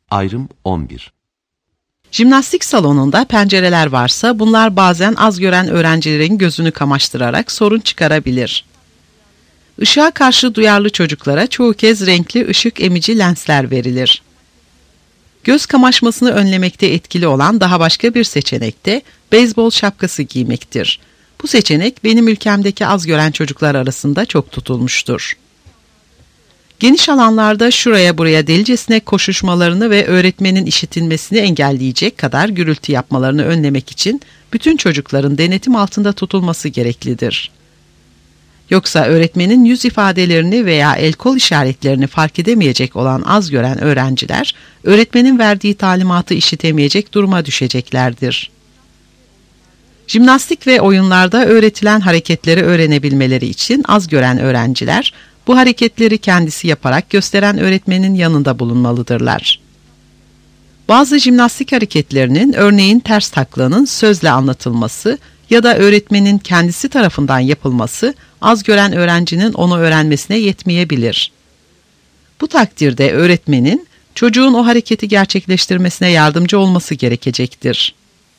Ayrım 11. Jimnastik salonunda pencereler varsa bunlar bazen az gören öğrencilerin gözünü kamaştırarak sorun çıkarabilir. Işığa karşı duyarlı çocuklara çoğu kez renkli ışık emici lensler verilir. Göz kamaşmasını önlemekte etkili olan daha başka bir seçenek de beyzbol şapkası giymektir. Bu seçenek benim ülkemdeki az gören çocuklar arasında çok tutulmuştur. Geniş alanlarda şuraya buraya delicesine koşuşmalarını ve öğretmenin işitilmesini engelleyecek kadar gürültü yapmalarını önlemek için bütün çocukların denetim altında tutulması gereklidir. Yoksa öğretmenin yüz ifadelerini veya el kol işaretlerini fark edemeyecek olan az gören öğrenciler, öğretmenin verdiği talimatı işitemeyecek duruma düşeceklerdir. Jimnastik ve oyunlarda öğretilen hareketleri öğrenebilmeleri için az gören öğrenciler, bu hareketleri kendisi yaparak gösteren öğretmenin yanında bulunmalıdırlar. Bazı jimnastik hareketlerinin, örneğin ters taklanın sözle anlatılması ya da öğretmenin kendisi tarafından yapılması, az gören öğrencinin onu öğrenmesine yetmeyebilir. Bu takdirde öğretmenin, çocuğun o hareketi gerçekleştirmesine yardımcı olması gerekecektir.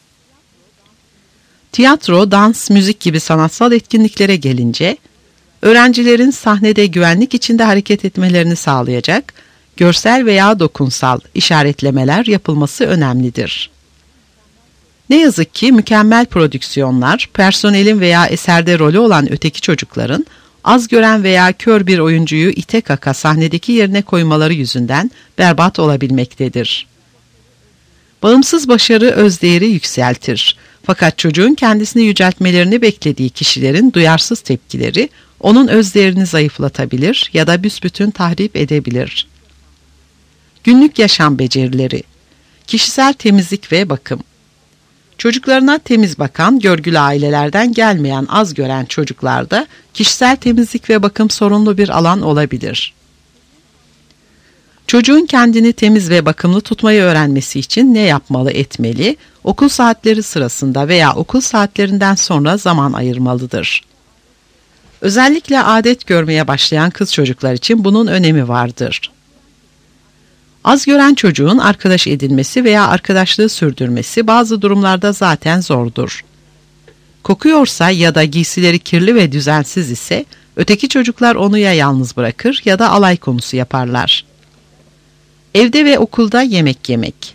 Tiyatro, dans, müzik gibi sanatsal etkinliklere gelince, öğrencilerin sahnede güvenlik içinde hareket etmelerini sağlayacak, görsel veya dokunsal işaretlemeler yapılması önemlidir. Ne yazık ki mükemmel prodüksiyonlar, personelin veya eserde rolü olan öteki çocukların, az gören veya kör bir oyuncuyu ite kaka sahnedeki yerine koymaları yüzünden berbat olabilmektedir. Bağımsız başarı özdeğeri yükseltir. Fakat çocuğun kendisini yüceltmelerini beklediği kişilerin duyarsız tepkileri, onun özdeğerini zayıflatabilir ya da büsbütün tahrip edebilir. Günlük yaşam becerileri, kişisel temizlik ve bakım. Çocuklarına temiz bakan, görgülü ailelerden gelmeyen az gören çocuklarda kişisel temizlik ve bakım sorunlu bir alan olabilir. Çocuğun kendini temiz ve bakımlı tutmayı öğrenmesi için ne yapmalı etmeli, okul saatleri sırasında veya okul saatlerinden sonra zaman ayırmalıdır. Özellikle adet görmeye başlayan kız çocuklar için bunun önemi vardır. Az gören çocuğun arkadaş edinmesi veya arkadaşlığı sürdürmesi bazı durumlarda zaten zordur. Kokuyorsa ya da giysileri kirli ve düzensiz ise öteki çocuklar onu ya yalnız bırakır ya da alay konusu yaparlar. Evde ve okulda yemek yemek.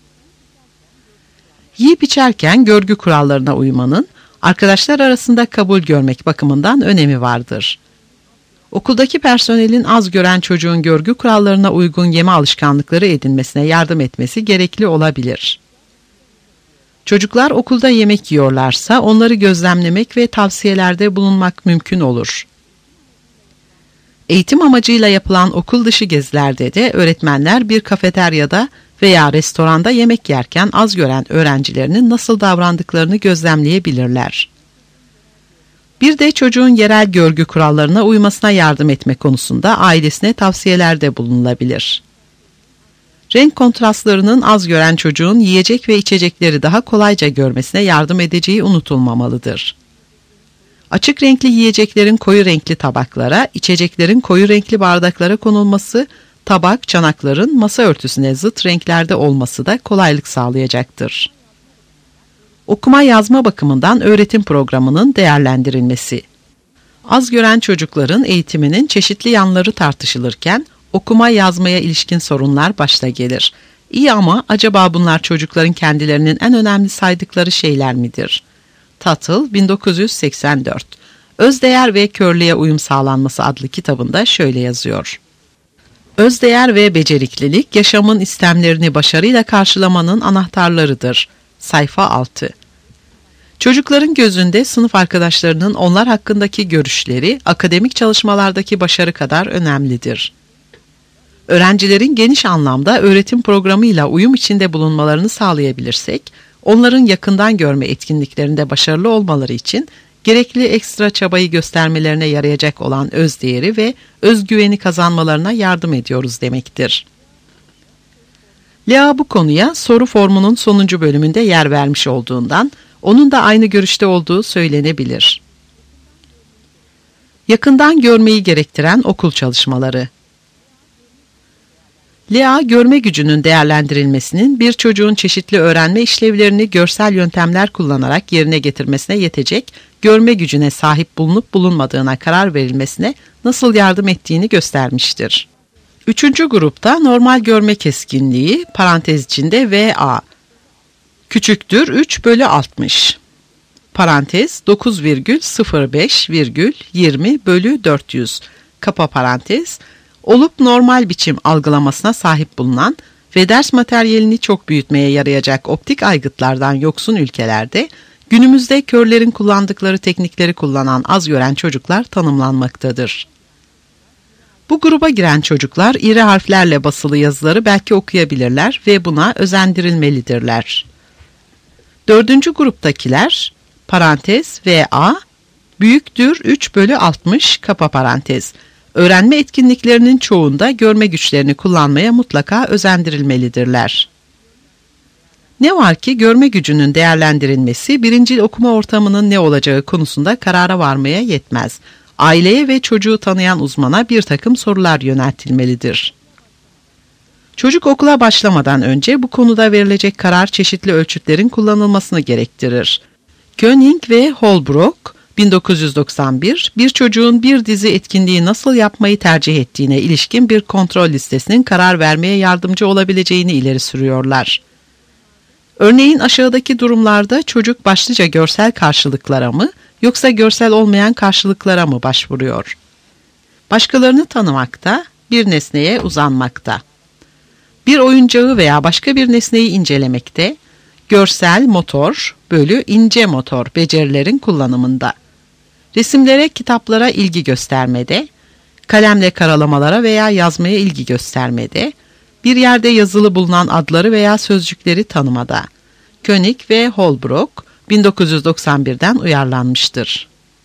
Yiyip içerken görgü kurallarına uymanın, arkadaşlar arasında kabul görmek bakımından önemi vardır. Okuldaki personelin az gören çocuğun görgü kurallarına uygun yeme alışkanlıkları edinmesine yardım etmesi gerekli olabilir. Çocuklar okulda yemek yiyorlarsa onları gözlemlemek ve tavsiyelerde bulunmak mümkün olur. Eğitim amacıyla yapılan okul dışı gezilerde de öğretmenler bir kafeteryada veya restoranda yemek yerken az gören öğrencilerinin nasıl davrandıklarını gözlemleyebilirler. Bir de çocuğun yerel görgü kurallarına uymasına yardım etme konusunda ailesine tavsiyelerde bulunulabilir. Renk kontrastlarının az gören çocuğun yiyecek ve içecekleri daha kolayca görmesine yardım edeceği unutulmamalıdır. Açık renkli yiyeceklerin koyu renkli tabaklara, içeceklerin koyu renkli bardaklara konulması, tabak, çanakların masa örtüsüne zıt renklerde olması da kolaylık sağlayacaktır. Okuma yazma bakımından öğretim programının değerlendirilmesi. Az gören çocukların eğitiminin çeşitli yanları tartışılırken, okuma yazmaya ilişkin sorunlar başta gelir. İyi ama acaba bunlar çocukların kendilerinin en önemli saydıkları şeyler midir? Tuttle 1984, Özdeğer ve Körlüğe Uyum Sağlanması adlı kitabında şöyle yazıyor. Özdeğer ve beceriklilik, yaşamın istemlerini başarıyla karşılamanın anahtarlarıdır. Sayfa 6. Çocukların gözünde sınıf arkadaşlarının onlar hakkındaki görüşleri, akademik çalışmalardaki başarı kadar önemlidir. Öğrencilerin geniş anlamda öğretim programıyla uyum içinde bulunmalarını sağlayabilirsek, onların yakından görme etkinliklerinde başarılı olmaları için gerekli ekstra çabayı göstermelerine yarayacak olan özdeğeri ve özgüveni kazanmalarına yardım ediyoruz demektir. Lea bu konuya soru formunun sonuncu bölümünde yer vermiş olduğundan, onun da aynı görüşte olduğu söylenebilir. Yakından görmeyi gerektiren okul çalışmaları. LEA, görme gücünün değerlendirilmesinin bir çocuğun çeşitli öğrenme işlevlerini görsel yöntemler kullanarak yerine getirmesine yetecek görme gücüne sahip bulunup bulunmadığına karar verilmesine nasıl yardım ettiğini göstermiştir. Üçüncü grupta normal görme keskinliği, parantez içinde VA, küçüktür 3/60, parantez 9,05,20/400, kapa parantez, olup normal biçim algılamasına sahip bulunan ve ders materyalini çok büyütmeye yarayacak optik aygıtlardan yoksun ülkelerde günümüzde körlerin kullandıkları teknikleri kullanan az gören çocuklar tanımlanmaktadır. Bu gruba giren çocuklar iri harflerle basılı yazıları belki okuyabilirler ve buna özendirilmelidirler. Dördüncü gruptakiler, parantez VA, büyüktür 3/60, kapa parantez, öğrenme etkinliklerinin çoğunda görme güçlerini kullanmaya mutlaka özendirilmelidirler. Ne var ki görme gücünün değerlendirilmesi birincil okuma ortamının ne olacağı konusunda karara varmaya yetmez. Aileye ve çocuğu tanıyan uzmana bir takım sorular yöneltilmelidir. Çocuk okula başlamadan önce bu konuda verilecek karar çeşitli ölçütlerin kullanılmasını gerektirir. Koenig ve Holbrook, 1991, bir çocuğun bir dizi etkinliği nasıl yapmayı tercih ettiğine ilişkin bir kontrol listesinin karar vermeye yardımcı olabileceğini ileri sürüyorlar. Örneğin aşağıdaki durumlarda çocuk başlıca görsel karşılıklara mı yoksa görsel olmayan karşılıklara mı başvuruyor? Başkalarını tanımakta, bir nesneye uzanmakta. Bir oyuncağı veya başka bir nesneyi incelemekte, görsel motor bölü ince motor becerilerin kullanımında. Resimlere, kitaplara ilgi göstermede, kalemle karalamalara veya yazmaya ilgi göstermede, bir yerde yazılı bulunan adları veya sözcükleri tanımada. Koenig ve Holbrook, 1991'den uyarlanmıştır.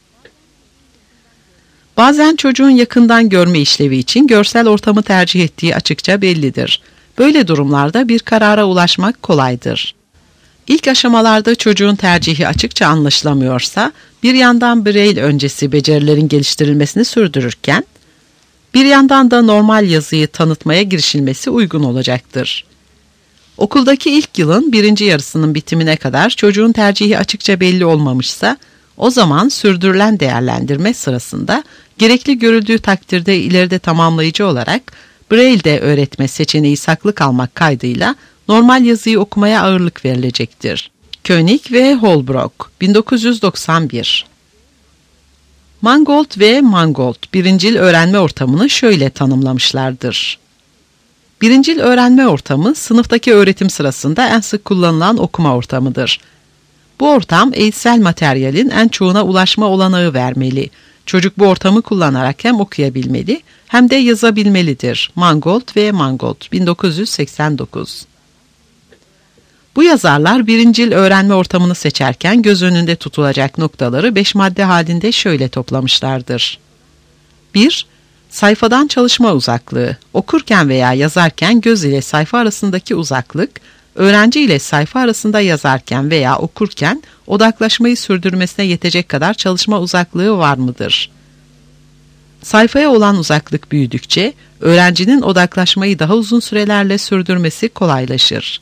Bazen çocuğun yakından görme işlevi için görsel ortamı tercih ettiği açıkça bellidir. Böyle durumlarda bir karara ulaşmak kolaydır. İlk aşamalarda çocuğun tercihi açıkça anlaşılamıyorsa, bir yandan Braille öncesi becerilerin geliştirilmesini sürdürürken, bir yandan da normal yazıyı tanıtmaya girişilmesi uygun olacaktır. Okuldaki ilk yılın birinci yarısının bitimine kadar çocuğun tercihi açıkça belli olmamışsa, o zaman sürdürülen değerlendirme sırasında gerekli görüldüğü takdirde ileride tamamlayıcı olarak Braille'de öğretme seçeneği saklı kalmak kaydıyla normal yazıyı okumaya ağırlık verilecektir. Koenig ve Holbrook, 1991. Mangold ve Mangold, birincil öğrenme ortamını şöyle tanımlamışlardır. Birincil öğrenme ortamı, sınıftaki öğretim sırasında en sık kullanılan okuma ortamıdır. Bu ortam, eğitsel materyalin en çoğuna ulaşma olanağı vermeli. Çocuk bu ortamı kullanarak hem okuyabilmeli hem de yazabilmelidir. Mangold ve Mangold, 1989. Bu yazarlar birincil öğrenme ortamını seçerken göz önünde tutulacak noktaları 5 madde halinde şöyle toplamışlardır. 1. Sayfadan çalışma uzaklığı. Okurken veya yazarken göz ile sayfa arasındaki uzaklık, öğrenci ile sayfa arasında yazarken veya okurken odaklaşmayı sürdürmesine yetecek kadar çalışma uzaklığı var mıdır? Sayfaya olan uzaklık büyüdükçe, öğrencinin odaklaşmayı daha uzun sürelerle sürdürmesi kolaylaşır.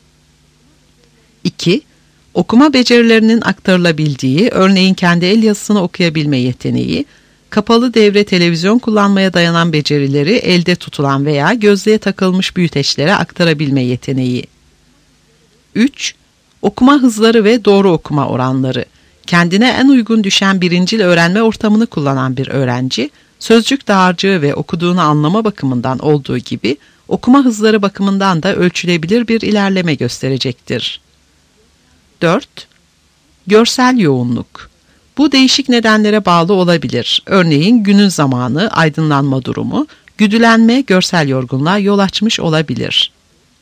2. Okuma becerilerinin aktarılabildiği, örneğin kendi el yazısını okuyabilme yeteneği, kapalı devre televizyon kullanmaya dayanan becerileri elde tutulan veya gözlüğe takılmış büyüteçlere aktarabilme yeteneği. 3. Okuma hızları ve doğru okuma oranları. Kendine en uygun düşen birincil öğrenme ortamını kullanan bir öğrenci, sözcük dağarcığı ve okuduğunu anlama bakımından olduğu gibi, okuma hızları bakımından da ölçülebilir bir ilerleme gösterecektir. 4. Görsel yoğunluk. Bu değişik nedenlere bağlı olabilir. Örneğin günün zamanı, aydınlanma durumu, güdülenme görsel yorgunluğa yol açmış olabilir.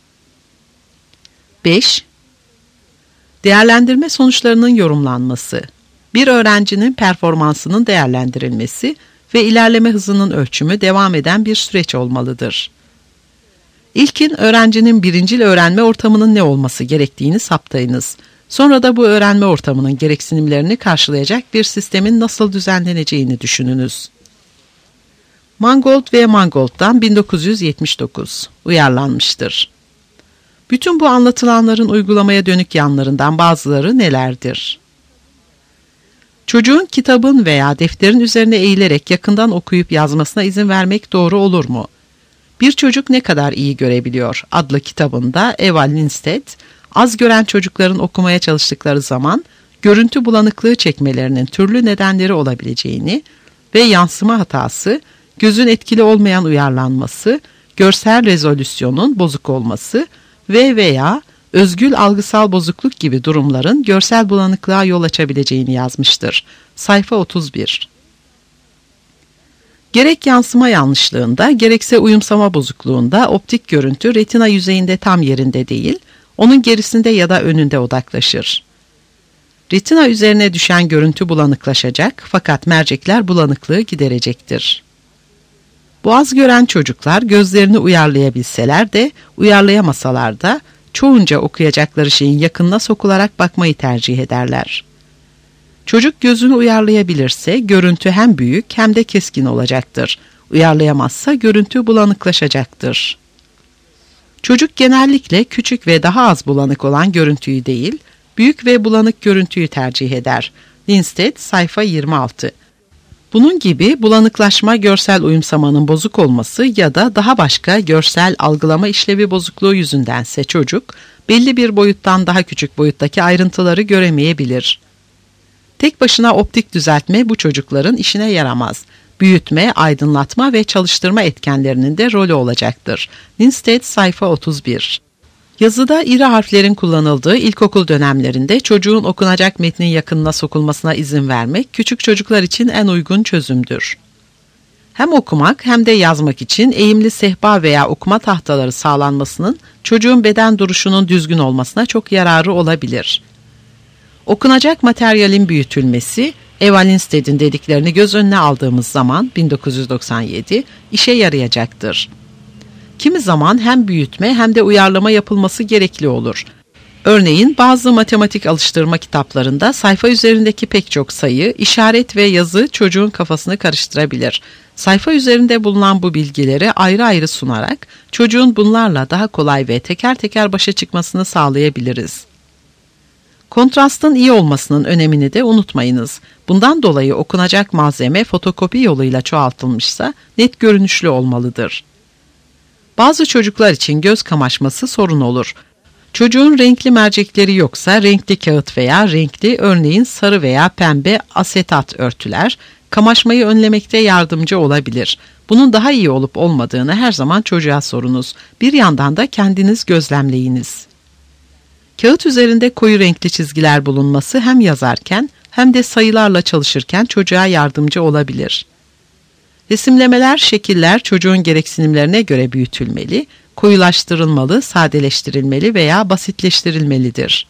5. Değerlendirme sonuçlarının yorumlanması. Bir öğrencinin performansının değerlendirilmesi ve ilerleme hızının ölçümü devam eden bir süreç olmalıdır. İlkin öğrencinin birincil öğrenme ortamının ne olması gerektiğini saptayınız. Sonra da bu öğrenme ortamının gereksinimlerini karşılayacak bir sistemin nasıl düzenleneceğini düşününüz. Mangold ve Mangold'dan 1979 uyarlanmıştır. Bütün bu anlatılanların uygulamaya dönük yanlarından bazıları nelerdir? Çocuğun kitabın veya defterin üzerine eğilerek yakından okuyup yazmasına izin vermek doğru olur mu? Bir Çocuk Ne Kadar İyi Görebiliyor adlı kitabında Eva Lindstedt, az gören çocukların okumaya çalıştıkları zaman görüntü bulanıklığı çekmelerinin türlü nedenleri olabileceğini ve yansıma hatası, gözün etkili olmayan uyarlanması, görsel rezolüsyonun bozuk olması ve veya özgül algısal bozukluk gibi durumların görsel bulanıklığa yol açabileceğini yazmıştır. Sayfa 31. Gerek yansıma yanlışlığında, gerekse uyumsama bozukluğunda optik görüntü retina yüzeyinde tam yerinde değil, onun gerisinde ya da önünde odaklaşır. Retina üzerine düşen görüntü bulanıklaşacak fakat mercekler bulanıklığı giderecektir. Bu az gören çocuklar gözlerini uyarlayabilseler de, uyarlayamasalar da çoğunca okuyacakları şeyin yakınına sokularak bakmayı tercih ederler. Çocuk gözünü uyarlayabilirse görüntü hem büyük hem de keskin olacaktır. Uyarlayamazsa görüntü bulanıklaşacaktır. Çocuk genellikle küçük ve daha az bulanık olan görüntüyü değil, büyük ve bulanık görüntüyü tercih eder. Lindstedt, sayfa 26. Bunun gibi bulanıklaşma görsel uyumsamanın bozuk olması ya da daha başka görsel algılama işlevi bozukluğu yüzündense çocuk, belli bir boyuttan daha küçük boyuttaki ayrıntıları göremeyebilir. Tek başına optik düzeltme bu çocukların işine yaramaz. Büyütme, aydınlatma ve çalıştırma etkenlerinin de rolü olacaktır. Lindstedt, sayfa 31. Yazıda iri harflerin kullanıldığı ilkokul dönemlerinde çocuğun okunacak metnin yakınına sokulmasına izin vermek küçük çocuklar için en uygun çözümdür. Hem okumak hem de yazmak için eğimli sehpa veya okuma tahtaları sağlanmasının çocuğun beden duruşunun düzgün olmasına çok yararı olabilir. Okunacak materyalin büyütülmesi, Eva Lindstedt'in dediklerini göz önüne aldığımız zaman 1997 işe yarayacaktır. Kimi zaman hem büyütme hem de uyarlama yapılması gerekli olur. Örneğin bazı matematik alıştırma kitaplarında sayfa üzerindeki pek çok sayı, işaret ve yazı çocuğun kafasını karıştırabilir. Sayfa üzerinde bulunan bu bilgileri ayrı ayrı sunarak çocuğun bunlarla daha kolay ve teker teker başa çıkmasını sağlayabiliriz. Kontrastın iyi olmasının önemini de unutmayınız. Bundan dolayı okunacak malzeme fotokopi yoluyla çoğaltılmışsa net görünüşlü olmalıdır. Bazı çocuklar için göz kamaşması sorun olur. Çocuğun renkli mercekleri yoksa renkli kağıt veya renkli, örneğin sarı veya pembe asetat örtüler kamaşmayı önlemekte yardımcı olabilir. Bunun daha iyi olup olmadığını her zaman çocuğa sorunuz. Bir yandan da kendiniz gözlemleyiniz. Kağıt üzerinde koyu renkli çizgiler bulunması hem yazarken hem de sayılarla çalışırken çocuğa yardımcı olabilir. Resimlemeler, şekiller çocuğun gereksinimlerine göre büyütülmeli, koyulaştırılmalı, sadeleştirilmeli veya basitleştirilmelidir.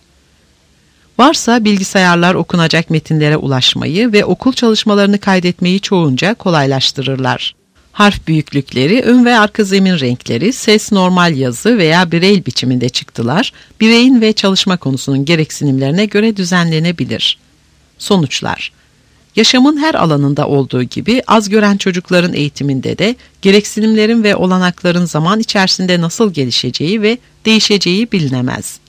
Varsa bilgisayarlar okunacak metinlere ulaşmayı ve okul çalışmalarını kaydetmeyi çoğunca kolaylaştırırlar. Harf büyüklükleri, ön ve arka zemin renkleri, ses, normal yazı veya Braille biçiminde çıktılar, bireyin ve çalışma konusunun gereksinimlerine göre düzenlenebilir. Sonuçlar: yaşamın her alanında olduğu gibi az gören çocukların eğitiminde de gereksinimlerin ve olanakların zaman içerisinde nasıl gelişeceği ve değişeceği bilinemez.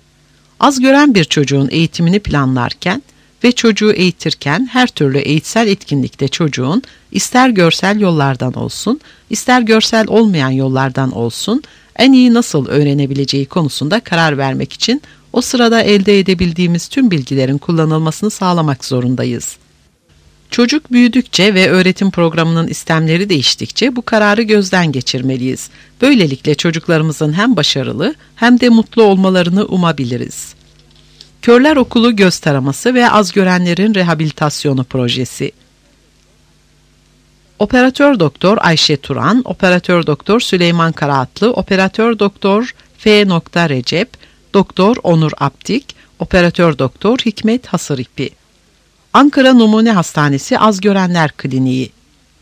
Az gören bir çocuğun eğitimini planlarken ve çocuğu eğitirken her türlü eğitsel etkinlikte çocuğun ister görsel yollardan olsun, ister görsel olmayan yollardan olsun en iyi nasıl öğrenebileceği konusunda karar vermek için o sırada elde edebildiğimiz tüm bilgilerin kullanılmasını sağlamak zorundayız. Çocuk büyüdükçe ve öğretim programının istemleri değiştikçe bu kararı gözden geçirmeliyiz. Böylelikle çocuklarımızın hem başarılı hem de mutlu olmalarını umabiliriz. Körler Okulu Göz Taraması ve Az Görenlerin Rehabilitasyonu Projesi. Operatör Doktor Ayşe Turan, Operatör Doktor Süleyman Karaatlı, Operatör Doktor F. Recep, Doktor Onur Aptik, Operatör Doktor Hikmet Hasırıpi. Ankara Numune Hastanesi Az Görenler Kliniği.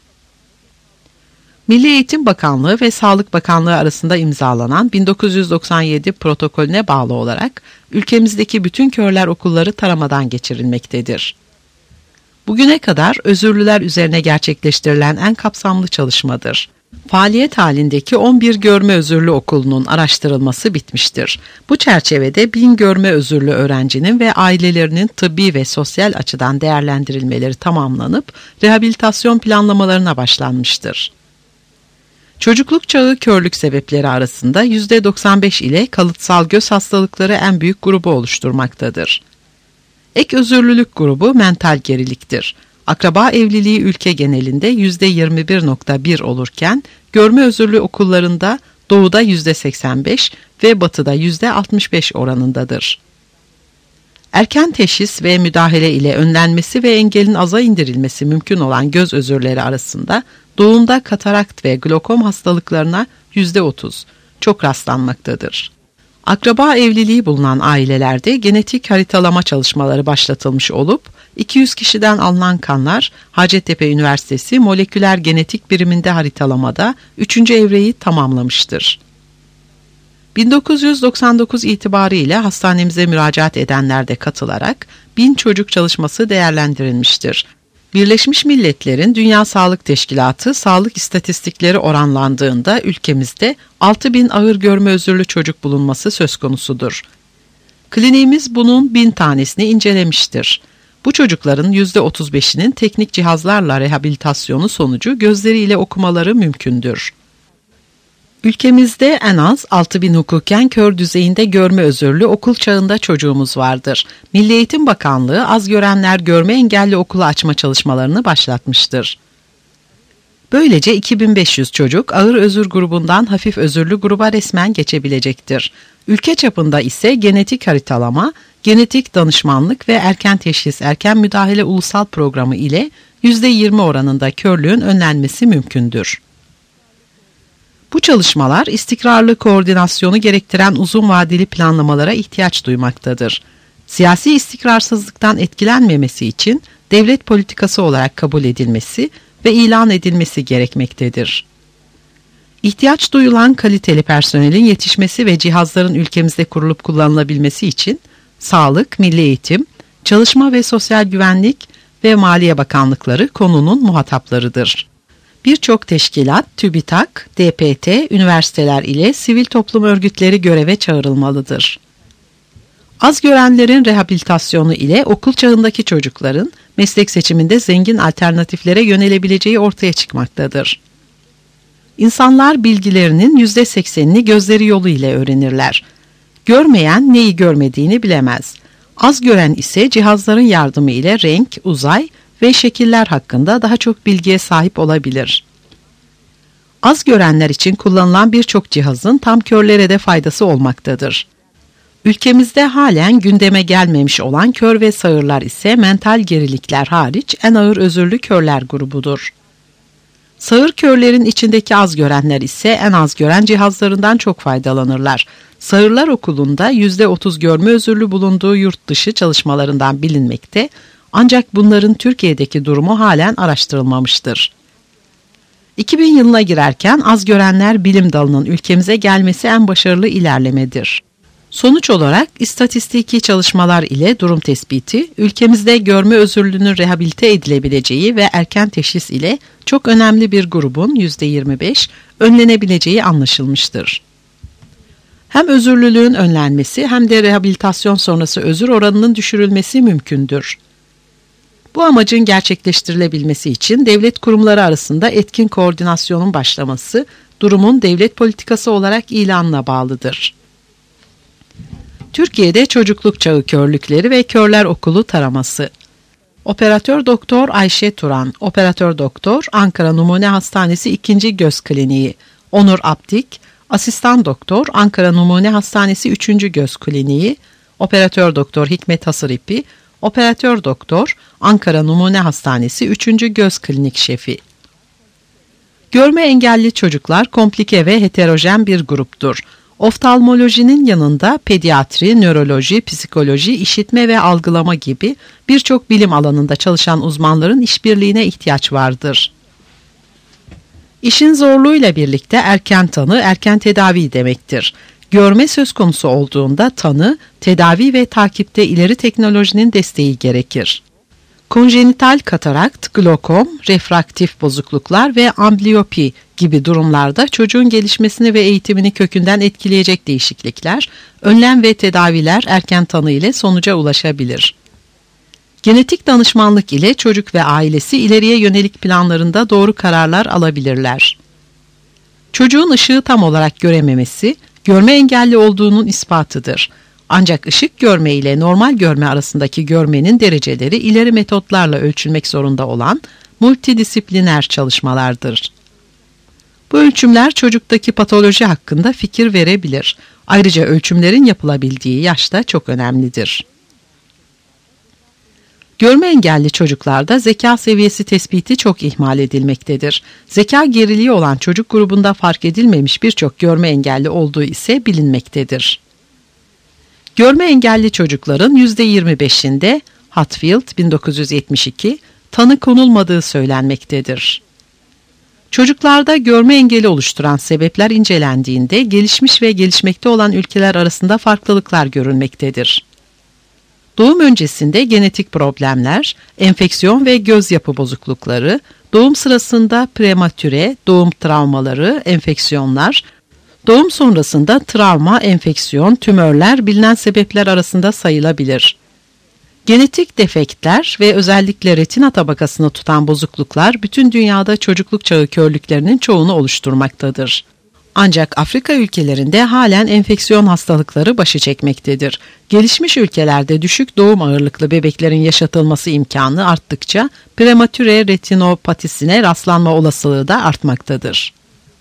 Milli Eğitim Bakanlığı ve Sağlık Bakanlığı arasında imzalanan 1997 protokolüne bağlı olarak ülkemizdeki bütün körler okulları taramadan geçirilmektedir. Bugüne kadar özürlüler üzerine gerçekleştirilen en kapsamlı çalışmadır. Faaliyet halindeki 11 görme özürlü okulunun araştırılması bitmiştir. Bu çerçevede 1000 görme özürlü öğrencinin ve ailelerinin tıbbi ve sosyal açıdan değerlendirilmeleri tamamlanıp rehabilitasyon planlamalarına başlanmıştır. Çocukluk çağı körlük sebepleri arasında %95 ile kalıtsal göz hastalıkları en büyük grubu oluşturmaktadır. Ek özürlülük grubu mental geriliktir. Akraba evliliği ülke genelinde %21.1 olurken, görme özürlü okullarında doğuda %85 ve batıda %65 oranındadır. Erken teşhis ve müdahale ile önlenmesi ve engelin aza indirilmesi mümkün olan göz özürleri arasında doğumda katarakt ve glokom hastalıklarına %30 çok rastlanmaktadır. Akraba evliliği bulunan ailelerde genetik haritalama çalışmaları başlatılmış olup, 200 kişiden alınan kanlar Hacettepe Üniversitesi Moleküler Genetik Biriminde haritalamada 3. evreyi tamamlamıştır. 1999 itibariyle hastanemize müracaat edenler de katılarak 1000 çocuk çalışması değerlendirilmiştir. Birleşmiş Milletler'in Dünya Sağlık Teşkilatı sağlık istatistikleri oranlandığında ülkemizde 6000 ağır görme özürlü çocuk bulunması söz konusudur. Kliniğimiz bunun 1000 tanesini incelemiştir. Bu çocukların %35'inin teknik cihazlarla rehabilitasyonu sonucu gözleriyle okumaları mümkündür. Ülkemizde en az 6000 hukuken kör düzeyinde görme özürlü okul çağında çocuğumuz vardır. Milli Eğitim Bakanlığı az görenler görme engelli okulu açma çalışmalarını başlatmıştır. Böylece 2500 çocuk ağır özür grubundan hafif özürlü gruba resmen geçebilecektir. Ülke çapında ise genetik haritalama, genetik danışmanlık ve erken teşhis erken müdahale ulusal programı ile %20 oranında körlüğün önlenmesi mümkündür. Bu çalışmalar istikrarlı koordinasyonu gerektiren uzun vadeli planlamalara ihtiyaç duymaktadır. Siyasi istikrarsızlıktan etkilenmemesi için devlet politikası olarak kabul edilmesi ve ilan edilmesi gerekmektedir. İhtiyaç duyulan kaliteli personelin yetişmesi ve cihazların ülkemizde kurulup kullanılabilmesi için Sağlık, Milli Eğitim, Çalışma ve Sosyal Güvenlik ve Maliye Bakanlıkları konunun muhataplarıdır. Birçok teşkilat, TÜBİTAK, DPT, üniversiteler ile sivil toplum örgütleri göreve çağrılmalıdır. Az görenlerin rehabilitasyonu ile okul çağındaki çocukların meslek seçiminde zengin alternatiflere yönelebileceği ortaya çıkmaktadır. İnsanlar bilgilerinin %80'ini gözleri yolu ile öğrenirler. Görmeyen neyi görmediğini bilemez. Az gören ise cihazların yardımı ile renk, uzay ve şekiller hakkında daha çok bilgiye sahip olabilir. Az görenler için kullanılan birçok cihazın tam körlere de faydası olmaktadır. Ülkemizde halen gündeme gelmemiş olan kör ve sağırlar ise mental gerilikler hariç en ağır özürlü körler grubudur. Sağır körlerin içindeki az görenler ise en az gören cihazlarından çok faydalanırlar. Sağırlar Okulu'nda %30 görme özürlü bulunduğu yurt dışı çalışmalarından bilinmekte, ancak bunların Türkiye'deki durumu halen araştırılmamıştır. 2000 yılına girerken az görenler bilim dalının ülkemize gelmesi en başarılı ilerlemedir. Sonuç olarak istatistiki çalışmalar ile durum tespiti, ülkemizde görme özürlülüğünün rehabilite edilebileceği ve erken teşhis ile çok önemli bir grubun %25 önlenebileceği anlaşılmıştır. Hem özürlülüğün önlenmesi hem de rehabilitasyon sonrası özür oranının düşürülmesi mümkündür. Bu amacın gerçekleştirilebilmesi için devlet kurumları arasında etkin koordinasyonun başlaması, durumun devlet politikası olarak ilanına bağlıdır. Türkiye'de çocukluk çağı körlükleri ve körler okulu taraması. Operatör Doktor Ayşe Turan, Operatör Doktor Ankara Numune Hastanesi 2. Göz Kliniği, Onur Aptik, Asistan Doktor Ankara Numune Hastanesi 3. Göz Kliniği, Operatör Doktor Hikmet Hasırıpi, Operatör Doktor Ankara Numune Hastanesi 3. Göz Klinik Şefi. Görme engelli çocuklar komplike ve heterojen bir gruptur. Oftalmolojinin yanında pediatri, nöroloji, psikoloji, işitme ve algılama gibi birçok bilim alanında çalışan uzmanların işbirliğine ihtiyaç vardır. İşin zorluğuyla birlikte erken tanı, erken tedavi demektir. Görme söz konusu olduğunda tanı, tedavi ve takipte ileri teknolojinin desteği gerekir. Konjenital katarakt, glokom, refraktif bozukluklar ve ambliyopi gibi durumlarda çocuğun gelişmesini ve eğitimini kökünden etkileyecek değişiklikler, önlem ve tedaviler erken tanı ile sonuca ulaşabilir. Genetik danışmanlık ile çocuk ve ailesi ileriye yönelik planlarında doğru kararlar alabilirler. Çocuğun ışığı tam olarak görememesi, görme engelli olduğunun ispatıdır. Ancak ışık görme ile normal görme arasındaki görmenin dereceleri ileri metotlarla ölçülmek zorunda olan multidisipliner çalışmalardır. Bu ölçümler çocuktaki patoloji hakkında fikir verebilir. Ayrıca ölçümlerin yapılabildiği yaş da çok önemlidir. Görme engelli çocuklarda zeka seviyesi tespiti çok ihmal edilmektedir. Zeka geriliği olan çocuk grubunda fark edilmemiş birçok görme engelli olduğu ise bilinmektedir. Görme engelli çocukların %25'inde Hatfield 1972 tanı konulmadığı söylenmektedir. Çocuklarda görme engeli oluşturan sebepler incelendiğinde gelişmiş ve gelişmekte olan ülkeler arasında farklılıklar görülmektedir. Doğum öncesinde genetik problemler, enfeksiyon ve göz yapı bozuklukları, doğum sırasında prematüre, doğum travmaları, enfeksiyonlar, doğum sonrasında travma, enfeksiyon, tümörler bilinen sebepler arasında sayılabilir. Genetik defektler ve özellikle retina tabakasını tutan bozukluklar bütün dünyada çocukluk çağı körlüklerinin çoğunu oluşturmaktadır. Ancak Afrika ülkelerinde halen enfeksiyon hastalıkları başı çekmektedir. Gelişmiş ülkelerde düşük doğum ağırlıklı bebeklerin yaşatılması imkanı arttıkça prematüre retinopatisine rastlanma olasılığı da artmaktadır.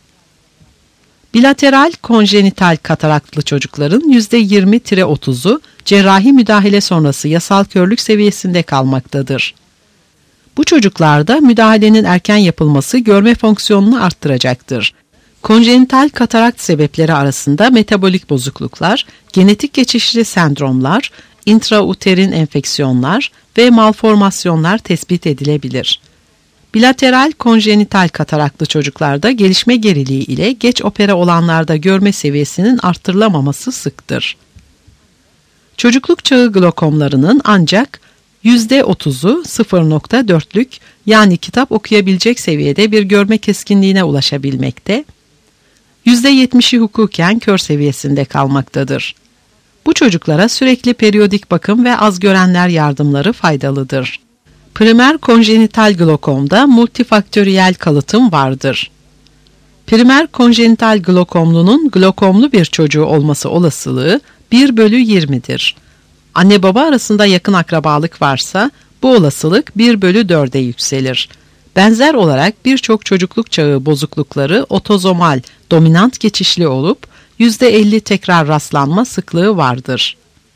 Bilateral konjenital kataraktlı çocukların %20-30'u cerrahi müdahale sonrası yasal körlük seviyesinde kalmaktadır. Bu çocuklarda müdahalenin erken yapılması görme fonksiyonunu arttıracaktır. Konjenital katarakt sebepleri arasında metabolik bozukluklar, genetik geçişli sendromlar, intrauterin enfeksiyonlar ve malformasyonlar tespit edilebilir. Bilateral konjenital kataraktlı çocuklarda gelişme geriliği ile geç opere olanlarda görme seviyesinin arttırılamaması sıktır. Çocukluk çağı glokomlarının ancak %30'u 0.4'lük yani kitap okuyabilecek seviyede bir görme keskinliğine ulaşabilmekte, %70'i hukuken kör seviyesinde kalmaktadır. Bu çocuklara sürekli periyodik bakım ve az görenler yardımları faydalıdır. Primer konjenital glokomda multifaktöriyel kalıtım vardır. Primer konjenital glokomlunun glokomlu bir çocuğu olması olasılığı 1/20'dir. Anne baba arasında yakın akrabalık varsa bu olasılık 1/4'e yükselir. Benzer olarak birçok çocukluk çağı bozuklukları otozomal dominant geçişli olup %50 tekrar rastlanma sıklığı vardır.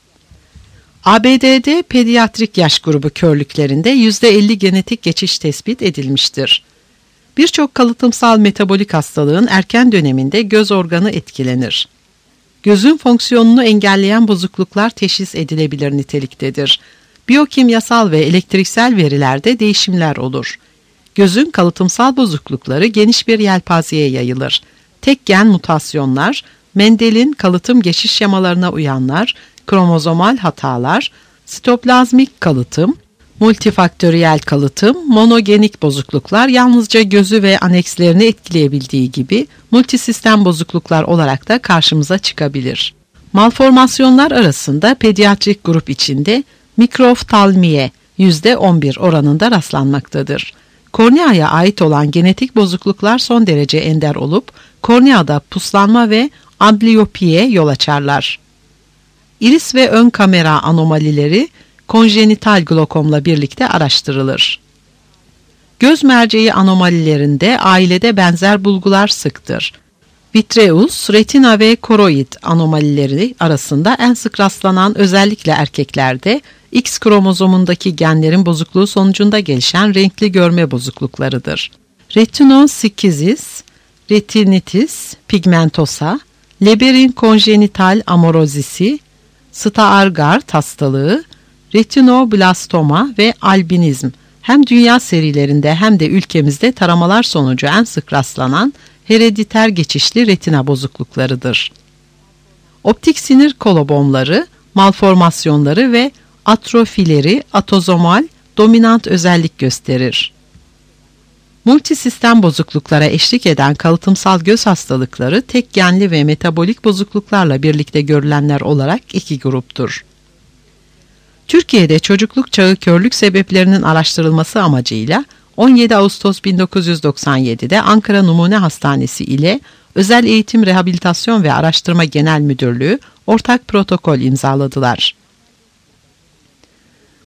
ABD'de pediatrik yaş grubu körlüklerinde %50 genetik geçiş tespit edilmiştir. Birçok kalıtımsal metabolik hastalığın erken döneminde göz organı etkilenir. Gözün fonksiyonunu engelleyen bozukluklar teşhis edilebilir niteliktedir. Biyokimyasal ve elektriksel verilerde değişimler olur. Gözün kalıtımsal bozuklukları geniş bir yelpazeye yayılır. Tek gen mutasyonlar, Mendel'in kalıtım geçiş şemalarına uyanlar, kromozomal hatalar, sitoplazmik kalıtım, multifaktöriyel kalıtım, monogenik bozukluklar yalnızca gözü ve anekslerini etkileyebildiği gibi multisistem bozukluklar olarak da karşımıza çıkabilir. Malformasyonlar arasında pediatrik grup içinde mikroftalmiye %11 oranında rastlanmaktadır. Korneaya ait olan genetik bozukluklar son derece ender olup korneada puslanma ve ambliyopiye yol açarlar. İris ve ön kamera anomalileri konjenital glokomla birlikte araştırılır. Göz merceği anomalilerinde ailede benzer bulgular sıktır. Vitreus, retina ve koroid anomalileri arasında en sık rastlanan özellikle erkeklerde X kromozomundaki genlerin bozukluğu sonucunda gelişen renkli görme bozukluklarıdır. Retinoskizis, retinitis pigmentosa, Leber'in konjenital amorozisi, Stargardt hastalığı, retinoblastoma ve albinizm hem dünya serilerinde hem de ülkemizde taramalar sonucu en sık rastlanan herediter geçişli retina bozukluklarıdır. Optik sinir kolobomları, malformasyonları ve atrofileri, atozomal dominant özellik gösterir. Multisistem bozukluklara eşlik eden kalıtımsal göz hastalıkları tek genli ve metabolik bozukluklarla birlikte görülenler olarak iki gruptur. Türkiye'de çocukluk çağı körlük sebeplerinin araştırılması amacıyla 17 Ağustos 1997'de Ankara Numune Hastanesi ile Özel Eğitim Rehabilitasyon ve Araştırma Genel Müdürlüğü ortak protokol imzaladılar.